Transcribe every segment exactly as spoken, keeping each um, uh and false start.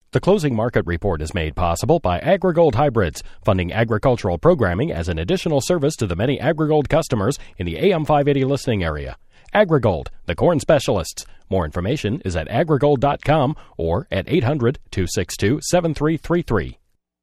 The Closing Market Report is made possible by AgriGold Hybrids, funding agricultural programming as an additional service to the many AgriGold customers in the A M five eighty listening area. AgriGold, the corn specialists. More information is at agrigold dot com or at eight hundred, two six two, seven three three three.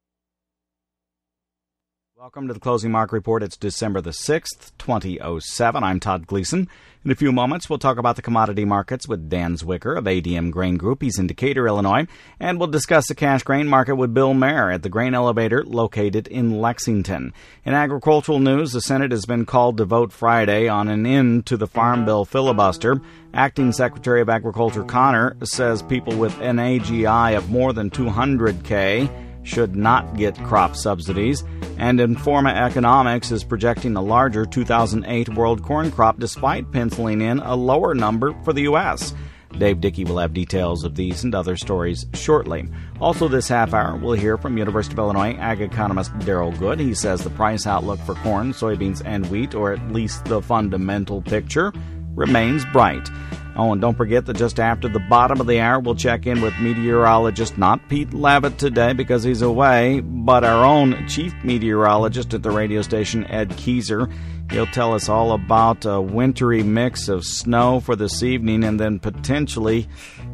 Welcome to the Closing Market Report. It's December the sixth, twenty oh seven. I'm Todd Gleason. In a few moments, we'll talk about the commodity markets with Dan Zwicker of A D M Grain Group. He's in Decatur, Illinois. And we'll discuss the cash grain market with Bill Mayer at the Grain Elevator located in Lexington. In agricultural news, the Senate has been called to vote Friday on an end to the Farm Bill filibuster. Acting Secretary of Agriculture Connor says people with an A G I of more than two hundred K should not get crop subsidies, and Informa Economics is projecting a larger two thousand eight world corn crop despite penciling in a lower number for the U S. Dave Dickey will have details of these and other stories shortly. Also this half hour, we'll hear from University of Illinois ag economist Darrell Good. He says the price outlook for corn, soybeans, and wheat, or at least the fundamental picture, remains bright. Oh, and don't forget that just after the bottom of the hour, we'll check in with meteorologist, not Pete Levitt today because he's away, but our own chief meteorologist at the radio station, Ed Keyser. He'll tell us all about a wintry mix of snow for this evening and then potentially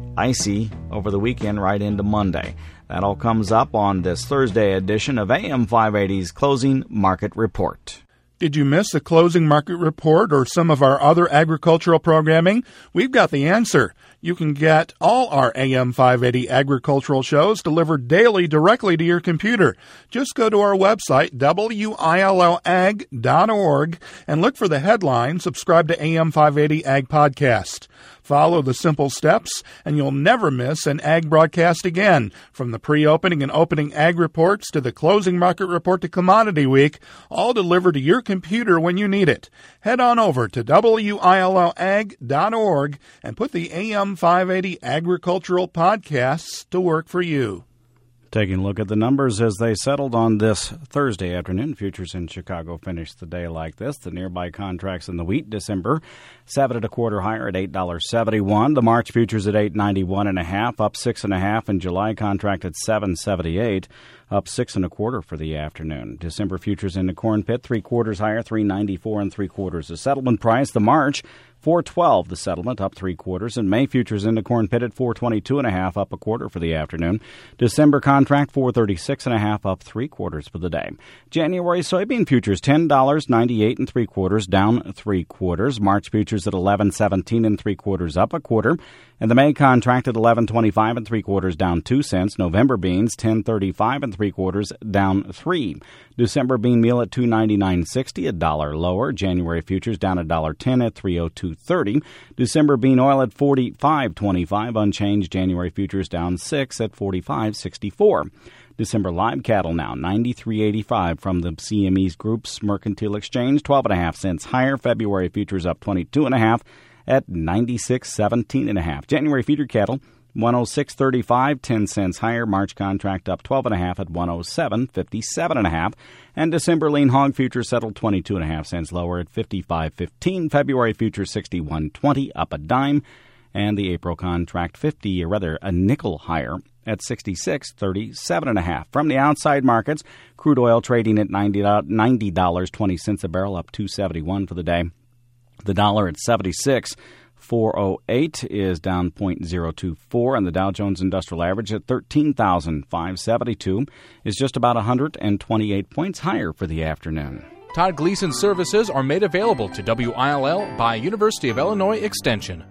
icy over the weekend right into Monday. That all comes up on this Thursday edition of A M five eighty's Closing Market Report. Did you miss the Closing Market Report or some of our other agricultural programming? We've got the answer. You can get all our A M five eighty agricultural shows delivered daily directly to your computer. Just go to our website, W I L L ag dot org, and look for the headline, Subscribe to A M five eighty Ag Podcast. Follow the simple steps, and you'll never miss an ag broadcast again. From the pre-opening and opening ag reports to the Closing Market Report to Commodity Week, all delivered to your computer when you need it. Head on over to W I L L ag dot org and put the A M five eighty agricultural podcasts to work for you. Taking a look at the numbers as they settled on this Thursday afternoon. Futures in Chicago finished the day like this. The nearby contracts in the wheat, December, seven and a quarter higher at eight dollars and seventy-one. The March futures at eight ninety-one and a half, up six and a half. And July contract at seven seventy-eight, up six and a quarter for the afternoon. December futures in the corn pit, three quarters higher, three ninety-four and three quarters. The settlement price, the March, four twelve, the settlement, up three quarters. And May futures in the corn pit at four twenty-two and a half, up a quarter for the afternoon. December contract four thirty-six and a half, up three quarters for the day. January soybean futures ten dollars and ninety-eight and three quarters, down three quarters. March futures at eleven seventeen and three quarters, up a quarter. And the May contract at eleven twenty-five and three quarters, down two cents. November beans ten thirty-five and three quarters, down three. December bean meal at two ninety-nine sixty, a dollar lower. January futures down a dollar ten at three oh two thirty. December bean oil at forty-five twenty-five, unchanged. January futures down six at forty-five sixty-four. December live cattle now ninety-three eighty-five from the C M E's Group's Mercantile Exchange, twelve and a half cents higher. February futures up twenty-two and a half at ninety-six seventeen and a half. January feeder cattle one oh six thirty-five, ten cents higher. March contract up twelve and a half at one oh seven fifty-seven and a half. And December lean hog futures settled twenty-two and a half cents lower at fifty-five fifteen. February futures sixty-one twenty, up a dime. And the April contract fifty, or rather a nickel higher at sixty-six thirty-seven and a half. From the outside markets, crude oil trading at ninety dollars and twenty cents a barrel, up two seventy-one for the day. The dollar at seventy-six four oh eight is down zero point zero two four, and the Dow Jones Industrial Average at thirteen thousand five hundred seventy-two is just about one hundred twenty-eight points higher for the afternoon. Todd Gleason services are made available to W I L L by University of Illinois Extension.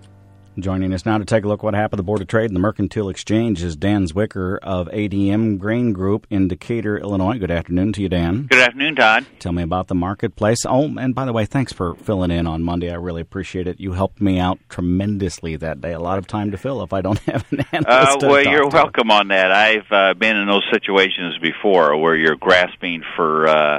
Joining us now to take a look at what happened at the Board of Trade and the Mercantile Exchange is Dan Zwicker of A D M Grain Group in Decatur, Illinois. Good afternoon to you, Dan. Good afternoon, Todd. Tell me about the marketplace. Oh, and by the way, thanks for filling in on Monday. I really appreciate it. You helped me out tremendously that day. A lot of time to fill if I don't have an analyst. Uh, to well, talk you're to. welcome on that. I've uh, been in those situations before where you're grasping for uh,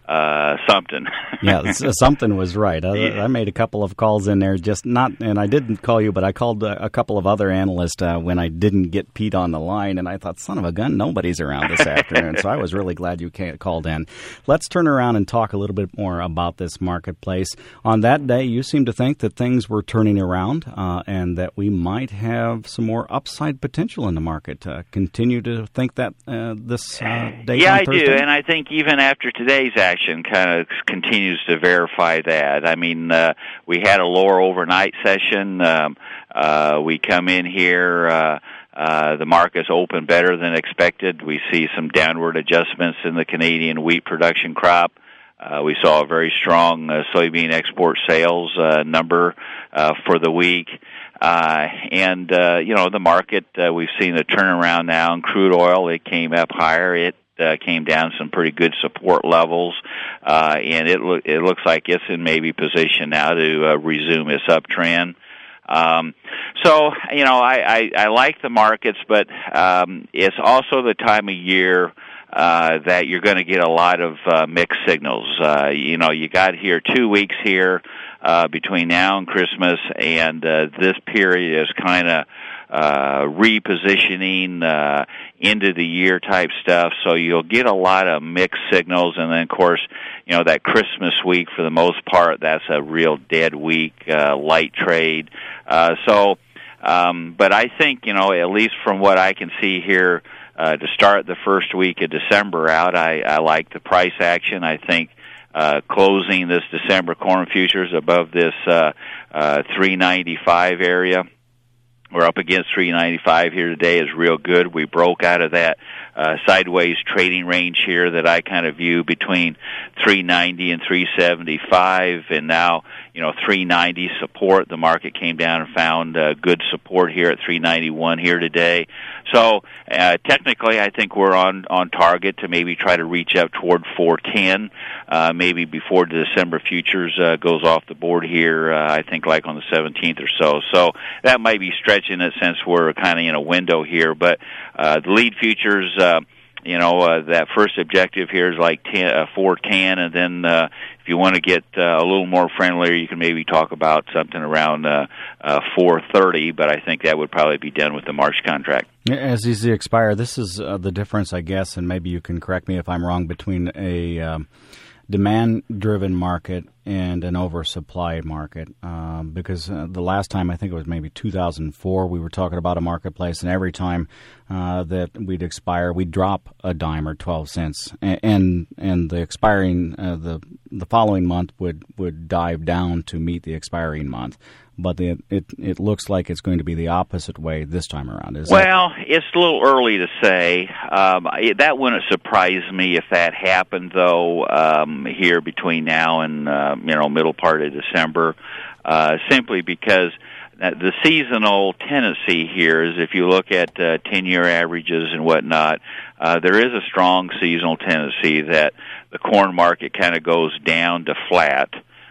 uh, something. Yeah, something was right. I, I made a couple of calls in there, just not, and I didn't call you, but I called a, a couple of other analysts uh, when I didn't get Pete on the line, and I thought, son of a gun, nobody's around this afternoon. So I was really glad you called in. Let's turn around and talk a little bit more about this marketplace. On that day, you seem to think that things were turning around uh, and that we might have some more upside potential in the market. Uh, continue to think that uh, this uh, day Yeah, on I Thursday? do, and I think even after today's action, kind of continues to verify that. I mean, uh, we had a lower overnight session. Um, uh, we come in here, uh, uh, the market's open better than expected. We see some downward adjustments in the Canadian wheat production crop. Uh, we saw a very strong uh, soybean export sales uh, number uh, for the week. Uh, and, uh, you know, the market, uh, we've seen a turnaround now in crude oil. It came up higher. It Uh, came down some pretty good support levels, uh, and it, lo- it looks like it's in maybe position now to uh, resume its uptrend. Um, so, you know, I, I, I like the markets, but um, it's also the time of year uh, that you're going to get a lot of uh, mixed signals. Uh, you know, you got here two weeks here uh, between now and Christmas, and uh, this period is kind of uh, repositioning, uh, end of the year type stuff. So you'll get a lot of mixed signals. And then, of course, you know, that Christmas week, for the most part, that's a real dead week, uh, light trade. Uh, so, um, but I think, you know, at least from what I can see here, uh, to start the first week of December out, I, I like the price action. I think, uh, closing this December corn futures above this, uh, uh, three ninety-five area, we're up against three ninety-five here today, is real good. We broke out of that uh, sideways trading range here that I kind of view between three ninety and three seventy-five, and now, you know, three ninety support. The market came down and found uh, good support here at three ninety-one here today. So uh, technically, I think we're on, on target to maybe try to reach up toward four ten, uh, maybe before the December futures uh, goes off the board here, uh, I think like on the seventeenth or so. So that might be stretching it since we're kind of in a window here. But uh, the lead futures, uh, you know, uh, that first objective here is like ten, uh, four ten, and then uh, if you want to get uh, a little more friendlier, you can maybe talk about something around uh, uh, four thirty, but I think that would probably be done with the March contract. As these expire, this is uh, the difference, I guess, and maybe you can correct me if I'm wrong, between a um, demand-driven market and an oversupply market, um, because uh, the last time, I think it was maybe two thousand four, we were talking about a marketplace, and every time uh, that we'd expire, we'd drop a dime or twelve cents, and and, and the expiring uh, the the following month would, would dive down to meet the expiring month. But the, it it looks like it's going to be the opposite way this time around. Is well, that? It's a little early to say. Um, it, that wouldn't surprise me if that happened, though. Um, here between now and uh, you know middle part of December, uh, simply because the seasonal tendency here is, if you look at uh, ten-year averages and whatnot, uh, there is a strong seasonal tendency that the corn market kind of goes down to flat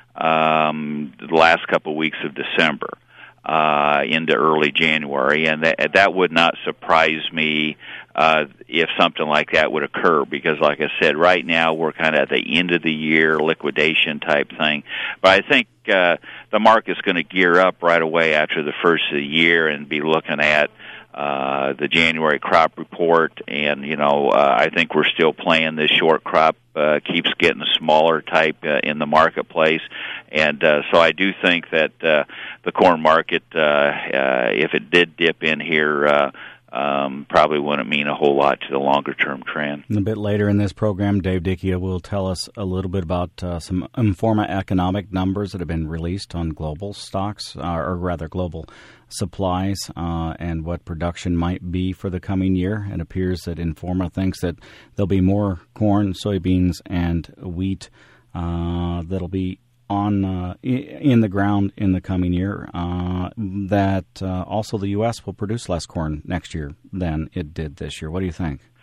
um the last couple of weeks of December uh into early January, and that that would not surprise me uh if something like that would occur, because like I said, right now we're kind of at the end of the year liquidation type thing. But I think uh the market's going to gear up right away after the first of the year and be looking at uh the January crop report, and you know uh, I think we're still playing this short crop uh, keeps getting smaller type uh, in the marketplace, and uh, so I do think that uh, the corn market, uh, uh, if it did dip in here, uh, um, probably wouldn't mean a whole lot to the longer term trend. A bit later in this program, Dave Dickia will tell us a little bit about uh, some Informa economic numbers that have been released on global stocks, uh, or rather global supplies, uh, and what production might be for the coming year. It appears that Informa thinks that there'll be more corn, soybeans, and wheat uh, that'll be on uh, in the ground in the coming year, uh, that uh, also the U S will produce less corn next year than it did this year. What do you think?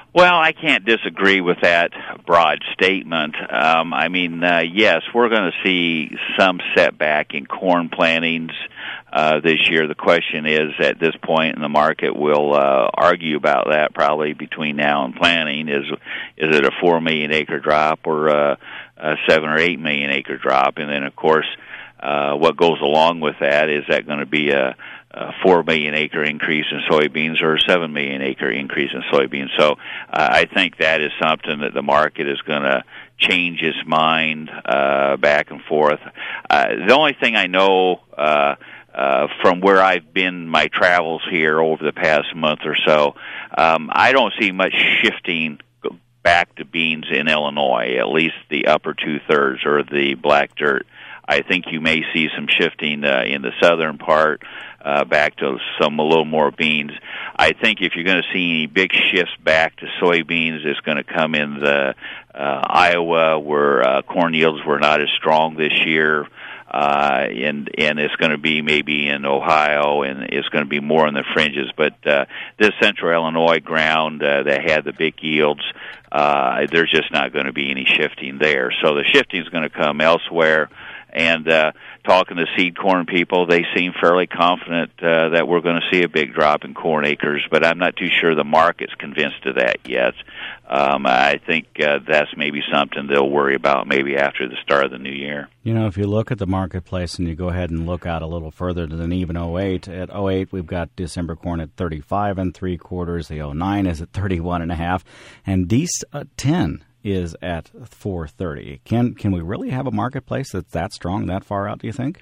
Well, I can't disagree with that broad statement. Um, I mean, uh, yes, we're going to see some setback in corn plantings uh, this year. The question is, at this point in the market, we'll uh, argue about that probably between now and planting. Is is it a four million acre drop or a, a seven or eight million acre drop? And then, of course, uh, what goes along with that, is that going to be a a four million acre increase in soybeans or a seven million acre increase in soybeans? So uh, I think that is something that the market is going to change its mind uh, back and forth. Uh, the only thing I know uh, uh, from where I've been, my travels here over the past month or so, um, I don't see much shifting back to beans in Illinois, at least the upper two-thirds or the black dirt. I think you may see some shifting uh, in the southern part, uh, back to some a little more beans. I think if you're going to see any big shifts back to soybeans, it's going to come in the uh, Iowa, where uh, corn yields were not as strong this year, uh, and and it's going to be maybe in Ohio, and it's going to be more on the fringes. But uh, this central Illinois ground uh, that had the big yields, uh, there's just not going to be any shifting there. So the shifting is going to come elsewhere. And uh, talking to seed corn people, they seem fairly confident uh, that we're going to see a big drop in corn acres, but I'm not too sure the market's convinced of that yet. Um, I think uh, that's maybe something they'll worry about maybe after the start of the new year. You know, if you look at the marketplace and you go ahead and look out a little further than even oh eight, at oh eight we've got December corn at thirty-five and three quarters, the oh nine is at thirty-one and a half, and D ten is at four thirty. Can can we really have a marketplace that's that strong that far out, do you think?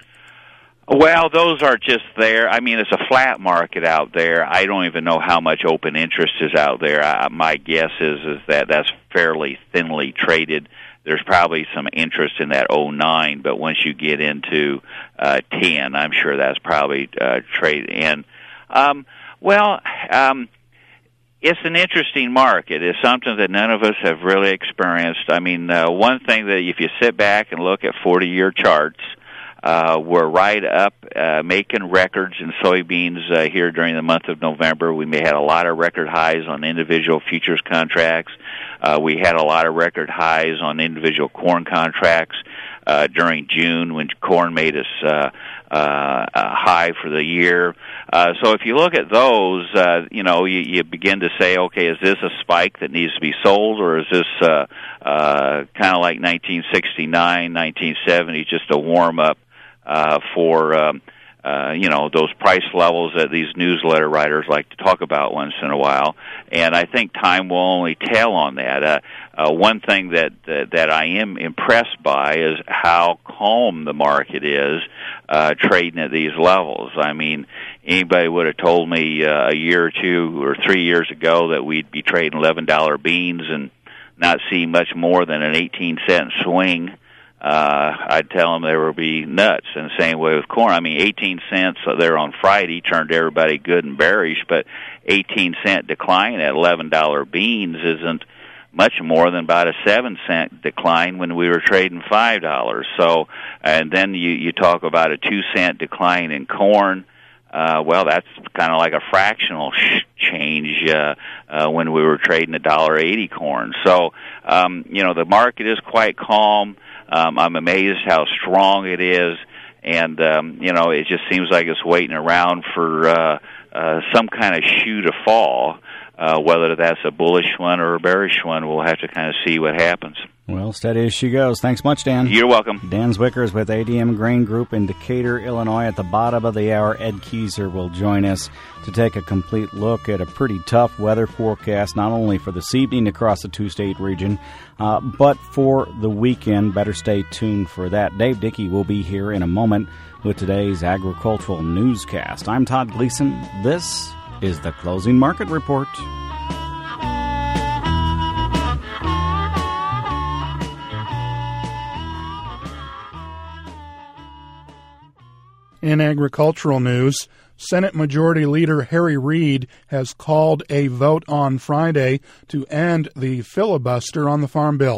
Well, those are just there. I mean, it's a flat market out there. I don't even know how much open interest is out there. I, my guess is is that that's fairly thinly traded. There's probably some interest in that oh nine, but once you get into uh, ten, I'm sure that's probably uh, trade in. Um, well, um, it's an interesting market. It's something that none of us have really experienced. I mean, uh, one thing that if you sit back and look at forty-year charts, uh, we're right up uh, making records in soybeans uh, here during the month of November. We may had a lot of record highs on individual futures contracts. Uh, we had a lot of record highs on individual corn contracts uh, during June when corn made us uh, uh, a high for the year. Uh, so if you look at those, uh, you know, you, you begin to say, okay, is this a spike that needs to be sold, or is this uh, uh, kind of like nineteen sixty-nine, nineteen seventy, just a warm-up uh, for, um, uh, you know, those price levels that these newsletter writers like to talk about once in a while? And I think time will only tell on that. Uh, uh, one thing that, that that I am impressed by is how calm the market is uh, trading at these levels. I mean, anybody would have told me uh, a year or two or three years ago that we'd be trading eleven dollar beans and not see much more than an eighteen cent swing. Uh, I'd tell them they would be nuts. And the same way with corn. I mean, eighteen cents there on Friday turned everybody good and bearish, but eighteen cent decline at eleven dollar beans isn't much more than about a seven cent decline when we were trading five dollars. So, and then you, you talk about a two cent decline in corn. Uh, well, that's kind of like a fractional sh- change uh, uh, when we were trading a dollar eighty corn. So, um, you know, the market is quite calm. Um, I'm amazed how strong it is, and um, you know, it just seems like it's waiting around for uh, uh, some kind of shoe to fall. Uh, whether that's a bullish one or a bearish one, we'll have to kind of see what happens. Well, steady as she goes. Thanks much, Dan. You're welcome. Dan Zwickers with A D M Grain Group in Decatur, Illinois. At the bottom of the hour, Ed Kieser will join us to take a complete look at a pretty tough weather forecast, not only for this evening across the two-state region, uh, but for the weekend. Better stay tuned for that. Dave Dickey will be here in a moment with today's agricultural newscast. I'm Todd Gleason. This is the Closing Market Report. In agricultural news, Senate Majority Leader Harry Reid has called a vote on Friday to end the filibuster on the Farm Bill.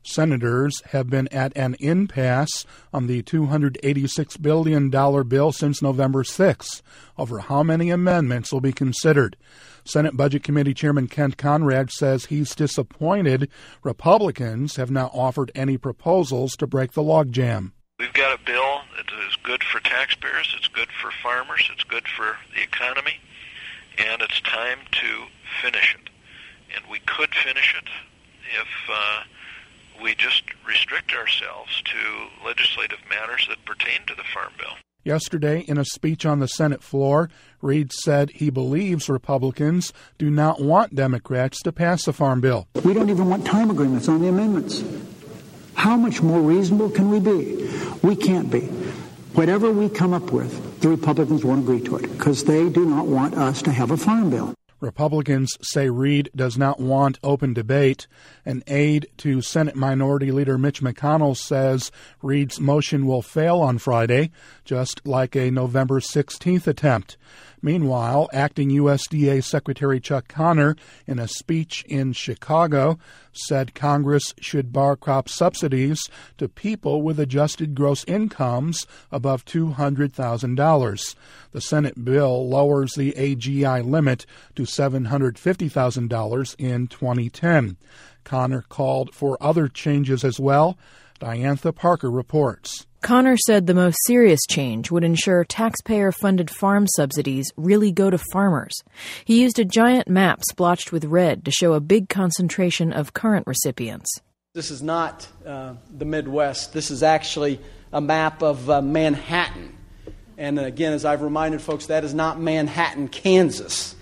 Senators have been at an impasse on the two hundred eighty-six billion dollars bill since November sixth over how many amendments will be considered. Senate Budget Committee Chairman Kent Conrad says he's disappointed Republicans have not offered any proposals to break the logjam. We've got a bill that is good for taxpayers, it's good for farmers, it's good for the economy, and it's time to finish it. And we could finish it if uh, we just restrict ourselves to legislative matters that pertain to the Farm Bill. Yesterday, in a speech on the Senate floor, Reid said he believes Republicans do not want Democrats to pass the Farm Bill. We don't even want time agreements on the amendments. How much more reasonable can we be? We can't be. Whatever we come up with, the Republicans won't agree to it because they do not want us to have a Farm Bill. Republicans say Reid does not want open debate. An aide to Senate Minority Leader Mitch McConnell says Reid's motion will fail on Friday, just like a November sixteenth attempt. Meanwhile, acting U S D A Secretary Chuck Connor, in a speech in Chicago, said Congress should bar crop subsidies to people with adjusted gross incomes above two hundred thousand dollars. The Senate bill lowers the A G I limit to seven hundred fifty thousand dollars in twenty ten. Connor called for other changes as well. Diantha Parker reports. Connor said the most serious change would ensure taxpayer-funded farm subsidies really go to farmers. He used a giant map splotched with red to show a big concentration of current recipients. This is not uh, the Midwest. This is actually a map of uh, Manhattan. And again, as I've reminded folks, that is not Manhattan, Kansas.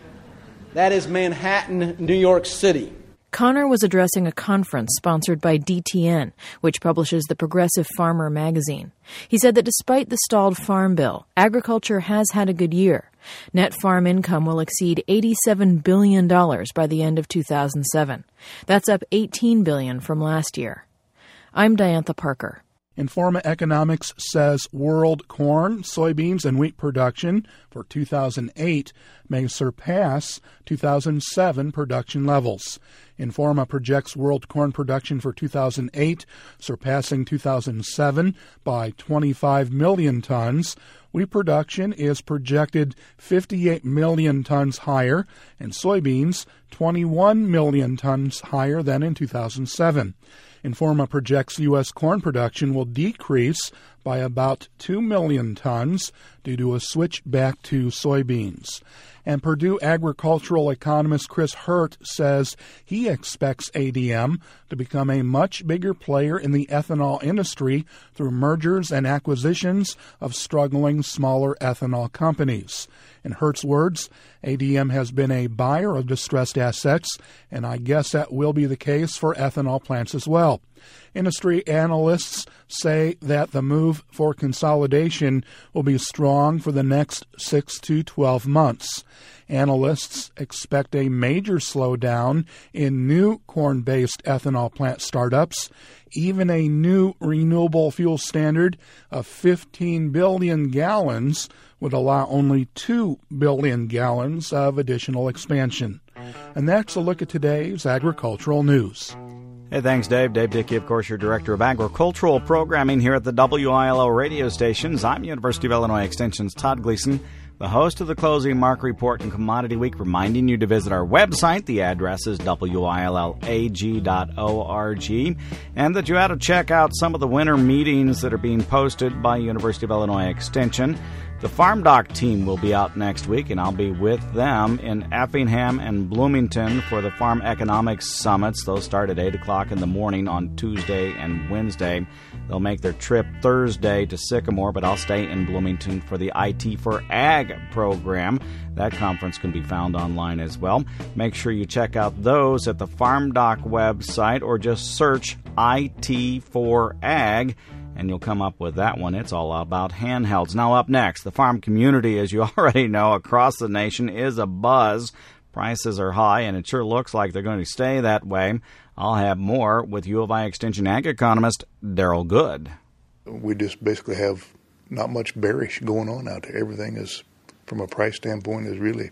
That is Manhattan, New York City. Connor was addressing a conference sponsored by D T N, which publishes the Progressive Farmer magazine. He said that despite the stalled farm bill, agriculture has had a good year. Net farm income will exceed eighty-seven billion dollars by the end of two thousand seven. That's up eighteen billion dollars from last year. I'm Diantha Parker. Informa Economics says world corn, soybeans, and wheat production for two thousand eight may surpass two thousand seven production levels. Informa projects world corn production for two thousand eight surpassing two thousand seven by twenty-five million tons. Wheat production is projected fifty-eight million tons higher, and soybeans twenty-one million tons higher than in two thousand seven. Informa projects U S corn production will decrease by about two million tons due to a switch back to soybeans. And Purdue agricultural economist Chris Hurt says he expects A D M to become a much bigger player in the ethanol industry through mergers and acquisitions of struggling smaller ethanol companies. In Hurt's words, A D M has been a buyer of distressed assets, and I guess that will be the case for ethanol plants as well. Industry analysts say that the move for consolidation will be strong for the next six to twelve months. Analysts expect a major slowdown in new corn-based ethanol plant startups. Even a new renewable fuel standard of fifteen billion gallons would allow only two billion gallons of additional expansion. And that's a look at today's agricultural news. Hey, thanks, Dave. Dave Dickey, of course, your Director of Agricultural Programming here at the W I L O radio stations. I'm University of Illinois Extension's Todd Gleason, the host of the Closing Market Report and Commodity Week, reminding you to visit our website. The address is W I L L A G dot org, and that you ought to check out some of the winter meetings that are being posted by University of Illinois Extension. The Farm Doc team will be out next week, and I'll be with them in Effingham and Bloomington for the Farm Economics Summits. Those start at eight o'clock in the morning on Tuesday and Wednesday. They'll make their trip Thursday to Sycamore, but I'll stay in Bloomington for the I T for Ag program. That conference can be found online as well. Make sure you check out those at the Farm Doc website or just search I T for Ag, and you'll come up with that one. It's all about handhelds. Now up next, the farm community, as you already know, across the nation is abuzz. Prices are high, and it sure looks like they're going to stay that way. I'll have more with U of I Extension Ag economist Daryl Good. We just basically have not much bearish going on out there. Everything is, from a price standpoint, is really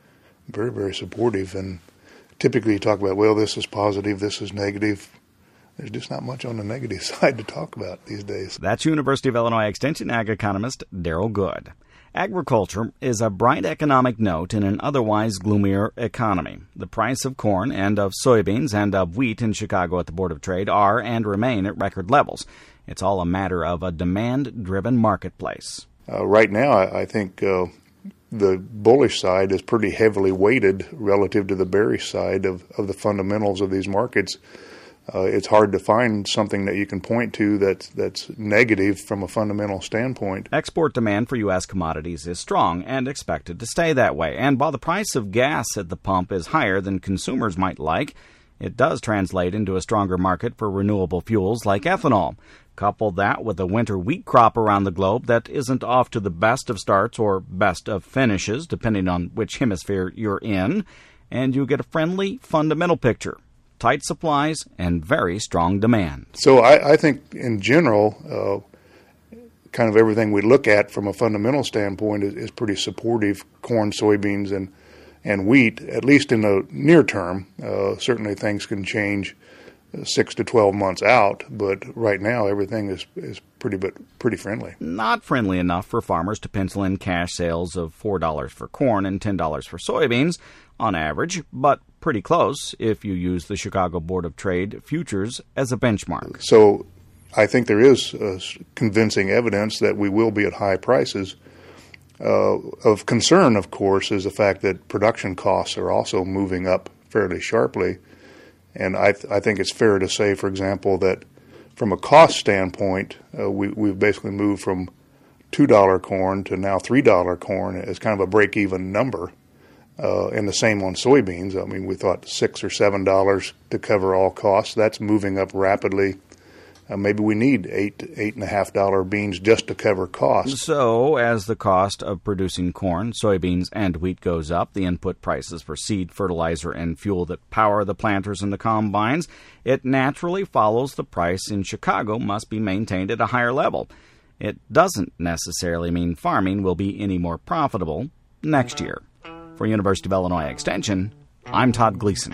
very, very supportive. And typically you talk about, well, this is positive, this is negative. there's just not much on the negative side to talk about these days. That's University of Illinois Extension Ag economist Daryl Good. Agriculture is a bright economic note in an otherwise gloomier economy. The price of corn and of soybeans and of wheat in Chicago at the Board of Trade are and remain at record levels. It's all a matter of a demand-driven marketplace. Uh, right now, I, I think uh, the bullish side is pretty heavily weighted relative to the bearish side of, of the fundamentals of these markets. Uh, it's hard to find something that you can point to that's, that's negative from a fundamental standpoint. Export demand for U S commodities is strong and expected to stay that way. And while the price of gas at the pump is higher than consumers might like, it does translate into a stronger market for renewable fuels like ethanol. Couple that with a winter wheat crop around the globe that isn't off to the best of starts or best of finishes, depending on which hemisphere you're in, and you get a friendly fundamental picture. Tight supplies and very strong demand. So I, I think in general, uh, kind of everything we look at from a fundamental standpoint is, is pretty supportive. Corn, soybeans, and and wheat, at least in the near term. Uh, certainly things can change six to twelve months out, but right now everything is, is pretty but pretty friendly. Not friendly enough for farmers to pencil in cash sales of four dollars for corn and ten dollars for soybeans on average, but pretty close if you use the Chicago Board of Trade futures as a benchmark. So I think there is uh, convincing evidence that we will be at high prices. Uh, of concern, of course, is the fact that production costs are also moving up fairly sharply. And I, th- I think it's fair to say, for example, that from a cost standpoint, uh, we, we've basically moved from two dollars corn to now three dollars corn as kind of a break-even number. Uh, and the same on soybeans. I mean, we thought six or seven dollars to cover all costs. That's moving up rapidly. Uh, maybe we need eight, eight and a half dollar beans just to cover costs. So, as the cost of producing corn, soybeans, and wheat goes up, the input prices for seed, fertilizer, and fuel that power the planters and the combines, it naturally follows the price in Chicago must be maintained at a higher level. It doesn't necessarily mean farming will be any more profitable next year. For University of Illinois Extension, I'm Todd Gleason.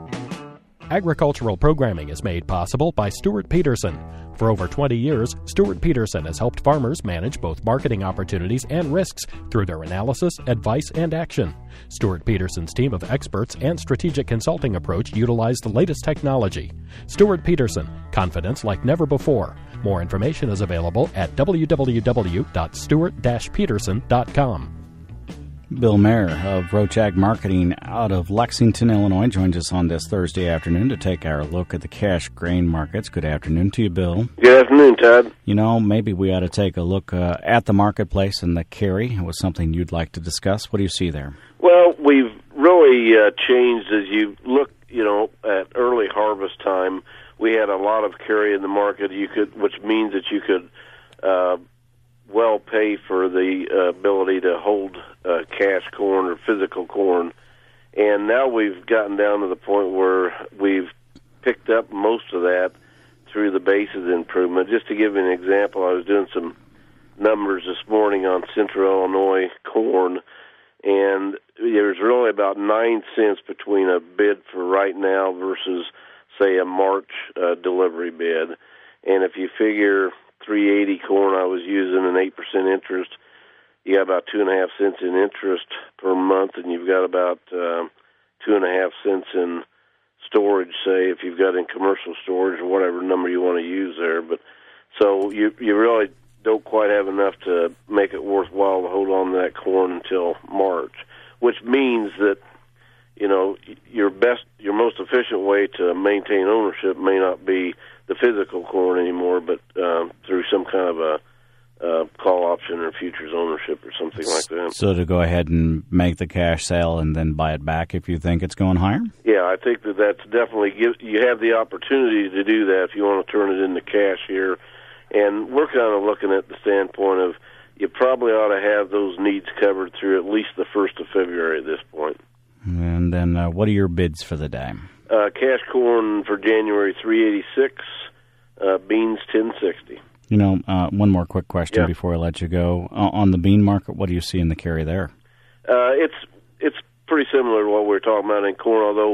Agricultural programming is made possible by Stuart Peterson. For over twenty years, Stuart Peterson has helped farmers manage both marketing opportunities and risks through their analysis, advice, and action. Stuart Peterson's team of experts and strategic consulting approach utilize the latest technology. Stuart Peterson, confidence like never before. More information is available at w w w dot stuart dash peterson dot com. Bill Mayer of Roach Ag Marketing out of Lexington, Illinois, joins us on this Thursday afternoon to take our look at the cash grain markets. Good afternoon to you, Bill. Good afternoon, Todd. You know, maybe we ought to take a look uh, at the marketplace and the carry. It was something you'd like to discuss. What do you see there? Well, we've really uh, changed as you look, you know, at early harvest time. We had a lot of carry in the market, you could, which means that you could uh, well pay for the uh, ability to hold uh, cash corn or physical corn. And now we've gotten down to the point where we've picked up most of that through the basis improvement. Just to give you an example, I was doing some numbers this morning on Central Illinois corn, and there's really about nine cents between a bid for right now versus, say, a March uh, delivery bid. And if you figure three eighty corn I was using an eight percent interest, you got about two and a half cents in interest per month, and you've got about uh, two and a half cents in storage, say, if you've got in commercial storage or whatever number you want to use there. But so you you really don't quite have enough to make it worthwhile to hold on to that corn until March, which means that, you know, your best, your most efficient way to maintain ownership may not be the physical corn anymore, but um, through some kind of a uh, call option or futures ownership or something like that. So to go ahead and make the cash sale and then buy it back if you think it's going higher? Yeah, I think that that's definitely, give, you have the opportunity to do that if you want to turn it into cash here. And we're kind of looking at the standpoint of you probably ought to have those needs covered through at least the first of February at this point. And then uh, what are your bids for the day? Uh, cash corn for January, three eighty-six. Uh, beans, ten sixty. You know, uh, one more quick question yeah. before I let you go. Uh, on the bean market, what do you see in the carry there? Uh, it's it's pretty similar to what we were talking about in corn, although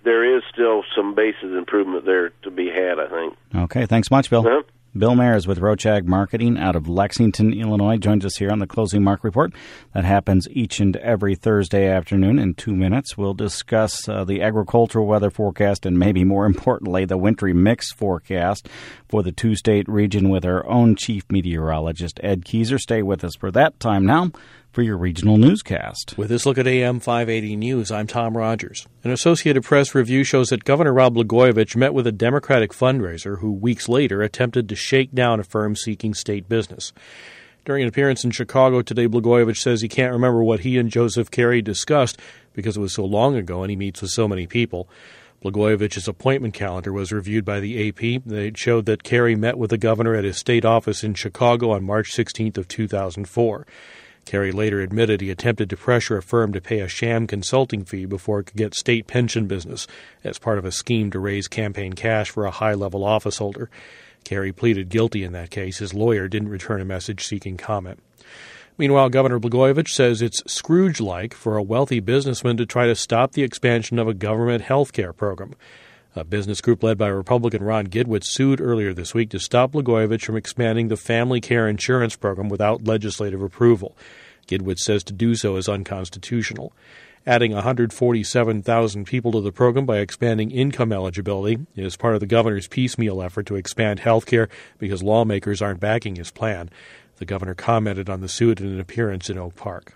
there is still some basis improvement there to be had, I think. Okay, thanks much, Bill. Uh-huh. Bill Mayers with Roach Ag Marketing out of Lexington, Illinois, joins us here on the Closing Market Report. That happens each and every Thursday afternoon. In two minutes, we'll discuss uh, the agricultural weather forecast and maybe more importantly, the wintry mix forecast for the two-state region with our own chief meteorologist, Ed Keezer. Stay with us for that time now for your regional newscast. With this look at A M five eighty News, I'm Tom Rogers. An Associated Press review shows that Governor Rod Blagojevich met with a Democratic fundraiser who weeks later attempted to shake down a firm seeking state business. During an appearance in Chicago today, Blagojevich says he can't remember what he and Joseph Carey discussed because it was so long ago and he meets with so many people. Blagojevich's appointment calendar was reviewed by the A P. It showed that Carey met with the governor at his state office in Chicago on March sixteenth of two thousand four. Carey later admitted he attempted to pressure a firm to pay a sham consulting fee before it could get state pension business as part of a scheme to raise campaign cash for a high-level officeholder. Carey pleaded guilty in that case. His lawyer didn't return a message seeking comment. Meanwhile, Governor Blagojevich says it's Scrooge-like for a wealthy businessman to try to stop the expansion of a government health care program. A business group led by Republican Ron Gidwitz sued earlier this week to stop Blagojevich from expanding the family care insurance program without legislative approval. Gidwitz says to do so is unconstitutional. Adding one hundred forty-seven thousand people to the program by expanding income eligibility is part of the governor's piecemeal effort to expand health care because lawmakers aren't backing his plan. The governor commented on the suit in an appearance in Oak Park.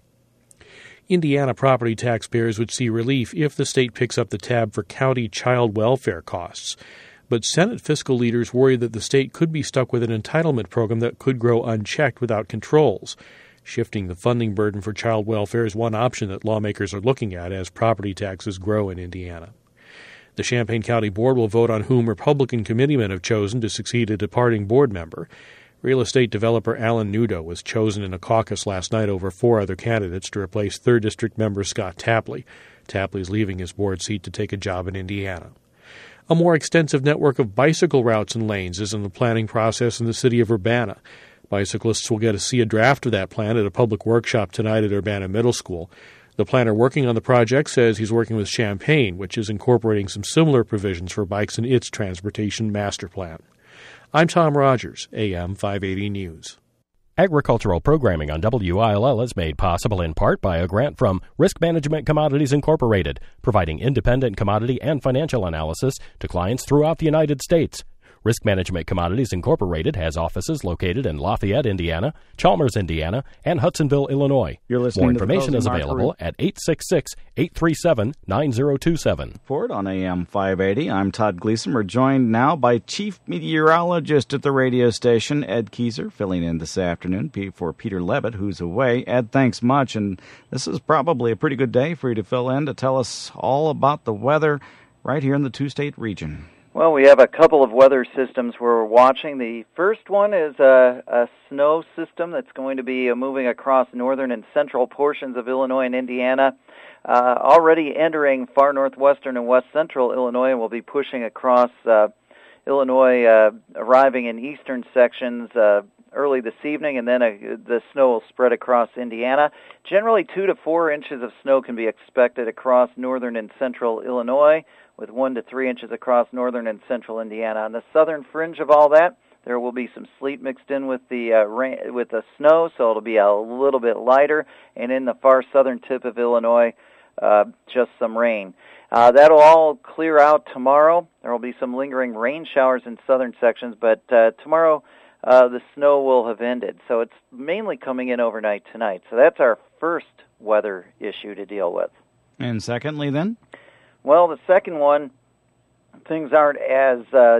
Indiana property taxpayers would see relief if the state picks up the tab for county child welfare costs. But Senate fiscal leaders worry that the state could be stuck with an entitlement program that could grow unchecked without controls. Shifting the funding burden for child welfare is one option that lawmakers are looking at as property taxes grow in Indiana. The Champaign County Board will vote on whom Republican committeemen have chosen to succeed a departing board member. Real estate developer Alan Nudo was chosen in a caucus last night over four other candidates to replace third District member Scott Tapley. Tapley is leaving his board seat to take a job in Indiana. A more extensive network of bicycle routes and lanes is in the planning process in the city of Urbana. Bicyclists will get to see a draft of that plan at a public workshop tonight at Urbana Middle School. The planner working on the project says he's working with Champaign, which is incorporating some similar provisions for bikes in its transportation master plan. I'm Tom Rogers, A M five eighty News. Agricultural programming on W I L L is made possible in part by a grant from Risk Management Commodities Incorporated, providing independent commodity and financial analysis to clients throughout the United States. Risk Management Commodities Incorporated has offices located in Lafayette, Indiana, Chalmers, Indiana, and Hudsonville, Illinois. You're listening More to information the is available Market. at eight six six, eight three seven, nine zero two seven. Report on A M five eighty. I'm Todd Gleason. We're joined now by Chief Meteorologist at the radio station, Ed Keezer, filling in this afternoon for Peter Levitt, who's away. Ed, thanks much. And this is probably a pretty good day for you to fill in to tell us all about the weather right here in the two-state region. Well, we have a couple of weather systems we're watching. The first one is a, a snow system that's going to be moving across northern and central portions of Illinois and Indiana. Uh, already entering far northwestern and west central Illinois, and will be pushing across uh, Illinois, uh, arriving in eastern sections uh, early this evening, and then uh, the snow will spread across Indiana. Generally, two to four inches of snow can be expected across northern and central Illinois, with one to three inches across northern and central Indiana. On the southern fringe of all that, there will be some sleet mixed in with the uh, rain, with the snow, so it'll be a little bit lighter. And in the far southern tip of Illinois, uh, just some rain. Uh, that'll all clear out tomorrow. There will be some lingering rain showers in southern sections, but uh, tomorrow uh, the snow will have ended. So it's mainly coming in overnight tonight. So that's our first weather issue to deal with. And secondly, then? Well, the second one, things aren't as uh,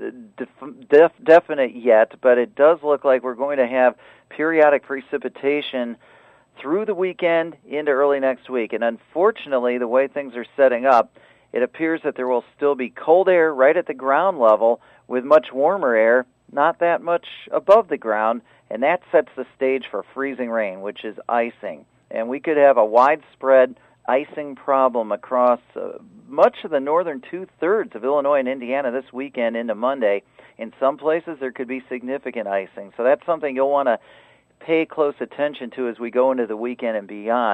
def- def- definite yet, but it does look like we're going to have periodic precipitation through the weekend into early next week. And unfortunately, the way things are setting up, it appears that there will still be cold air right at the ground level with much warmer air, not that much above the ground, and that sets the stage for freezing rain, which is icing. And we could have a widespread icing problem across uh, much of the northern two-thirds of Illinois and Indiana this weekend into Monday. In some places, there could be significant icing. So that's something you'll want to pay close attention to as we go into the weekend and beyond.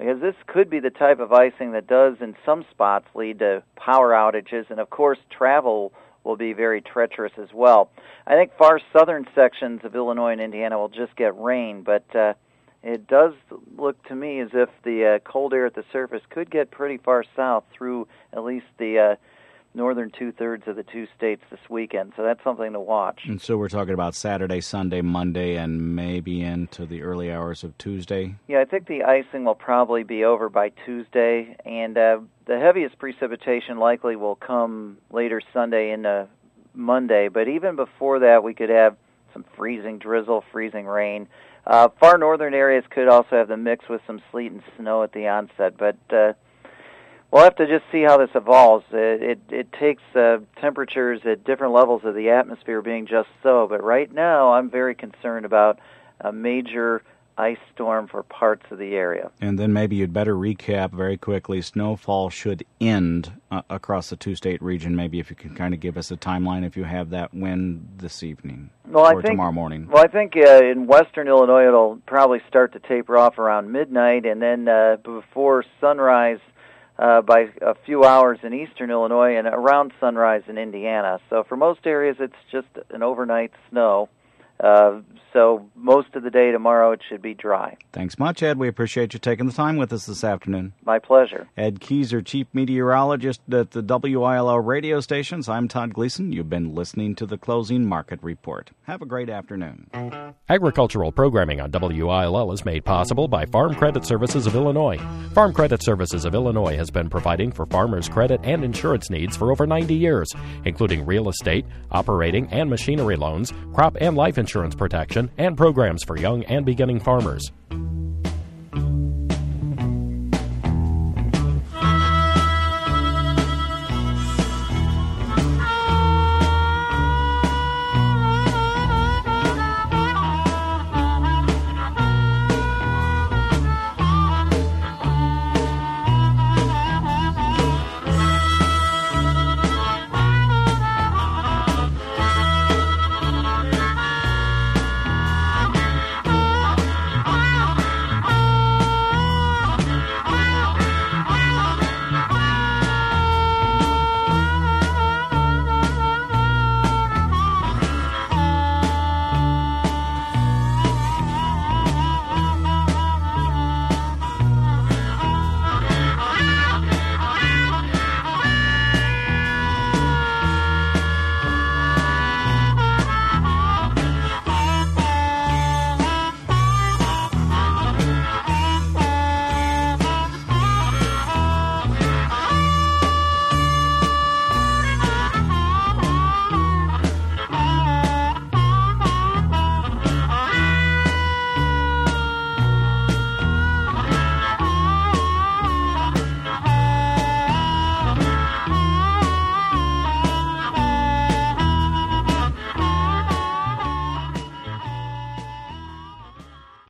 because this could be the type of icing that does, in some spots, lead to power outages, and of course, travel will be very treacherous as well. I think far southern sections of Illinois and Indiana will just get rain, but uh, it does look to me as if the uh, cold air at the surface could get pretty far south through at least the uh, northern two-thirds of the two states this weekend, so that's something to watch. And so we're talking about Saturday, Sunday, Monday, and maybe into the early hours of Tuesday? Yeah, I think the icing will probably be over by Tuesday, and uh, the heaviest precipitation likely will come later Sunday into Monday, but even before that we could have some freezing drizzle, freezing rain. Uh, far northern areas could also have the mix with some sleet and snow at the onset, but uh, we'll have to just see how this evolves. It, it, it takes uh, temperatures at different levels of the atmosphere being just so, but right now I'm very concerned about a major ice storm for parts of the area. And then maybe you'd better recap very quickly. Snowfall should end uh, across the two-state region. Maybe if you can kind of give us a timeline if you have that wind this evening well, or I think, tomorrow morning. Well, I think uh, in western Illinois it'll probably start to taper off around midnight, and then uh, before sunrise uh, by a few hours in eastern Illinois and around sunrise in Indiana. So for most areas it's just an overnight snow. Uh, so most of the day tomorrow it should be dry. Thanks much, Ed. We appreciate you taking the time with us this afternoon. My pleasure. Ed Keyser, Chief Meteorologist at the W I L L radio stations. I'm Todd Gleason. You've been listening to the Closing Market Report. Have a great afternoon. Agricultural programming on W I L L is made possible by Farm Credit Services of Illinois. Farm Credit Services of Illinois has been providing for farmers' credit and insurance needs for over ninety years, including real estate, operating and machinery loans, crop and life insurance protection, and programs for young and beginning farmers.